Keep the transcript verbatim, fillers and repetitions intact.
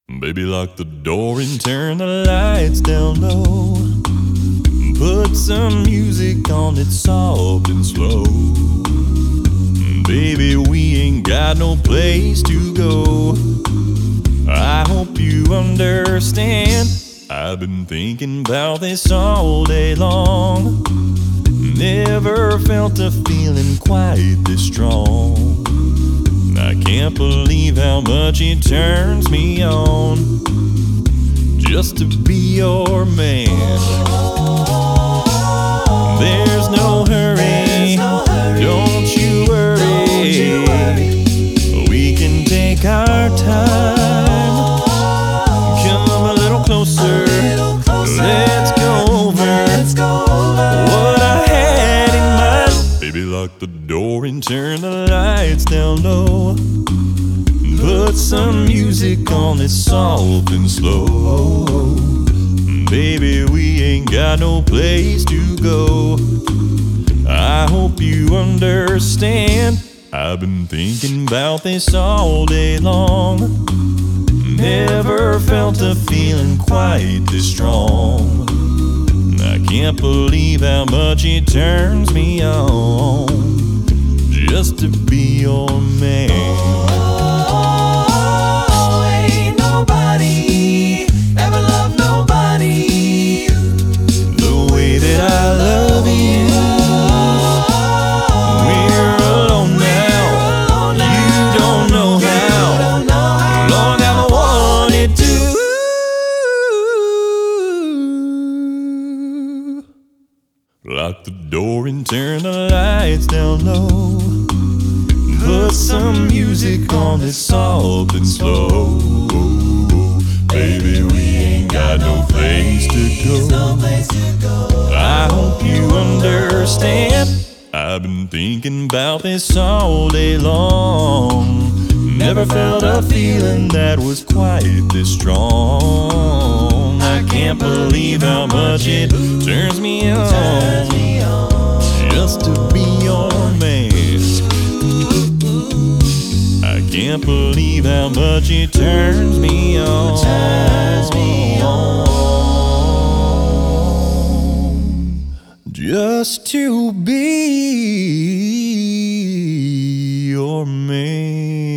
Baby, lock the door and turn the lights down low. Put some music on it soft and slow. Baby, we ain't got no place to go. I hope you understand. I've been thinking about this all day long. Never felt a feeling quite this strong. I can't believe how much it turns me on just to be your man. There's no hurry, don't you worry. We can take our time. Come a little closer, let's go over what I had in mind. Baby, lock the door and turn the lights down low. Put some music on that's soft and slow. Baby, we ain't got no place to go. I hope you understand. I've been thinking about this all day long. Never felt a feeling quite this strong. I can't believe how much it turns me on just to be your man. Lock the door and turn the lights down low. Put some music on that's soft and slow. Baby, we ain't got no place to go. I hope you understand. I've been thinking about this all day long. Never felt a feeling that was quite this strong. I can't believe how much it turns me on just to be your man. I can't believe how much it turns me on just to be your man.